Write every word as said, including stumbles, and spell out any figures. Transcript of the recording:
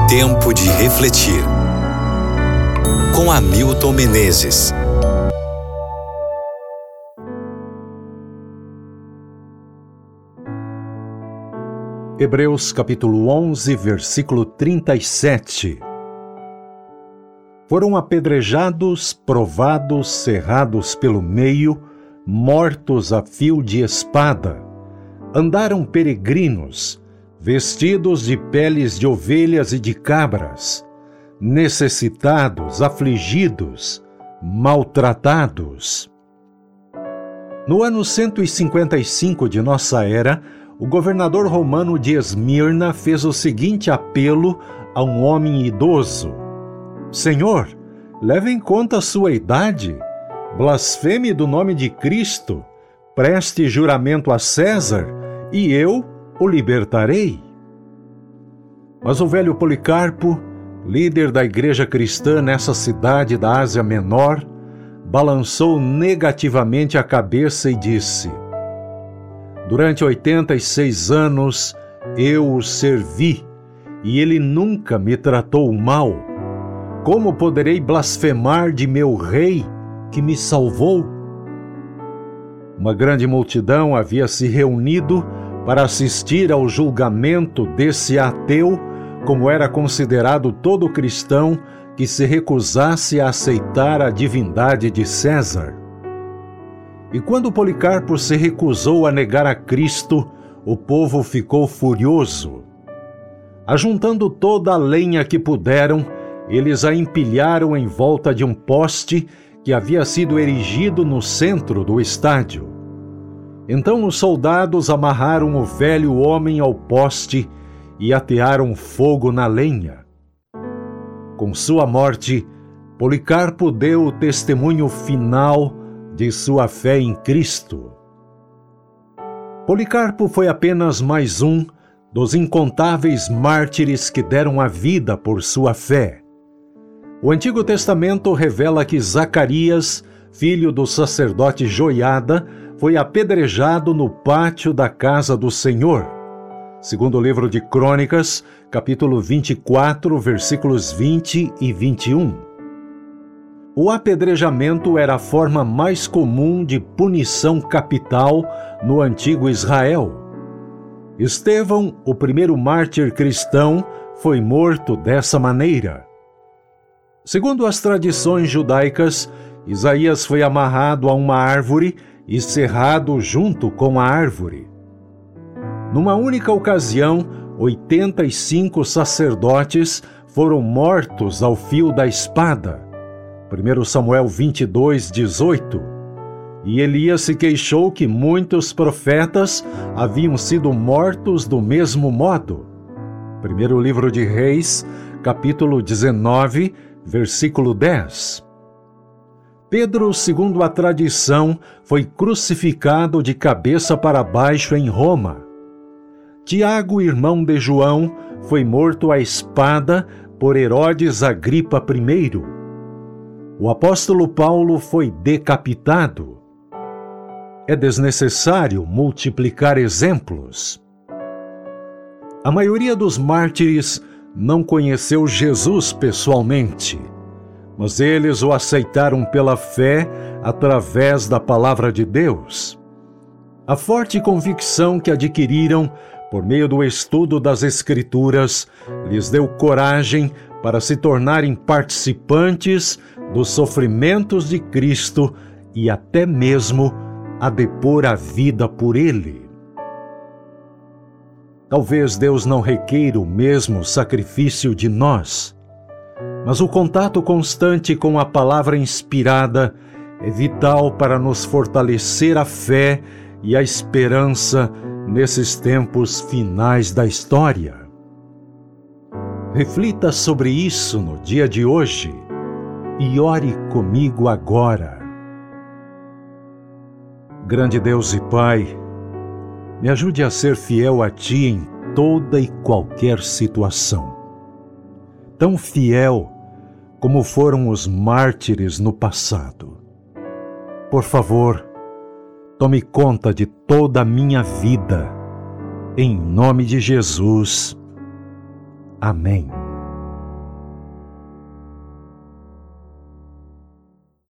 Tempo de refletir. Com Hamilton Menezes. Hebreus capítulo onze, versículo trinta e sete. Foram apedrejados, provados, cerrados pelo meio, mortos a fio de espada. Andaram peregrinos, vestidos de peles de ovelhas e de cabras, necessitados, afligidos, maltratados. No ano cento e cinquenta e cinco de nossa era, o governador romano de Esmirna fez o seguinte apelo a um homem idoso: Senhor, leve em conta a sua idade, blasfeme do nome de Cristo, preste juramento a César, e eu o libertarei. Mas o velho Policarpo, líder da igreja cristã nessa cidade da Ásia Menor, balançou negativamente a cabeça e disse: Durante oitenta e seis anos eu o servi, e ele nunca me tratou mal. Como poderei blasfemar de meu rei que me salvou? Uma grande multidão havia se reunido para assistir ao julgamento desse ateu, como era considerado todo cristão que se recusasse a aceitar a divindade de César. E quando Policarpo se recusou a negar a Cristo, o povo ficou furioso. Ajuntando toda a lenha que puderam, eles a empilharam em volta de um poste que havia sido erigido no centro do estádio. Então os soldados amarraram o velho homem ao poste e atearam fogo na lenha. Com sua morte, Policarpo deu o testemunho final de sua fé em Cristo. Policarpo foi apenas mais um dos incontáveis mártires que deram a vida por sua fé. O Antigo Testamento revela que Zacarias, filho do sacerdote Joiada, foi apedrejado no pátio da casa do Senhor. Segundo o livro de Crônicas, capítulo vinte e quatro, versículos vinte e vinte e um. O apedrejamento era a forma mais comum de punição capital no antigo Israel. Estevão, o primeiro mártir cristão, foi morto dessa maneira. Segundo as tradições judaicas, Isaías foi amarrado a uma árvore e cerrado junto com a árvore. Numa única ocasião, oitenta e cinco sacerdotes foram mortos ao fio da espada. primeiro Samuel vinte e dois, dezoito. E Elias se queixou que muitos profetas haviam sido mortos do mesmo modo. Primeiro livro de Reis, capítulo dezenove, versículo dez. Pedro, segundo a tradição, foi crucificado de cabeça para baixo em Roma. Tiago, irmão de João, foi morto à espada por Herodes Agripa I. O apóstolo Paulo foi decapitado. É desnecessário multiplicar exemplos. A maioria dos mártires não conheceu Jesus pessoalmente, mas eles o aceitaram pela fé através da palavra de Deus. A forte convicção que adquiriram por meio do estudo das Escrituras lhes deu coragem para se tornarem participantes dos sofrimentos de Cristo e até mesmo a depor a vida por Ele. Talvez Deus não requeira o mesmo sacrifício de nós, mas o contato constante com a palavra inspirada é vital para nos fortalecer a fé e a esperança nesses tempos finais da história. Reflita sobre isso no dia de hoje e ore comigo agora. Grande Deus e Pai, me ajude a ser fiel a Ti em toda e qualquer situação. Tão fiel como foram os mártires no passado. Por favor, tome conta de toda a minha vida. Em nome de Jesus. Amém.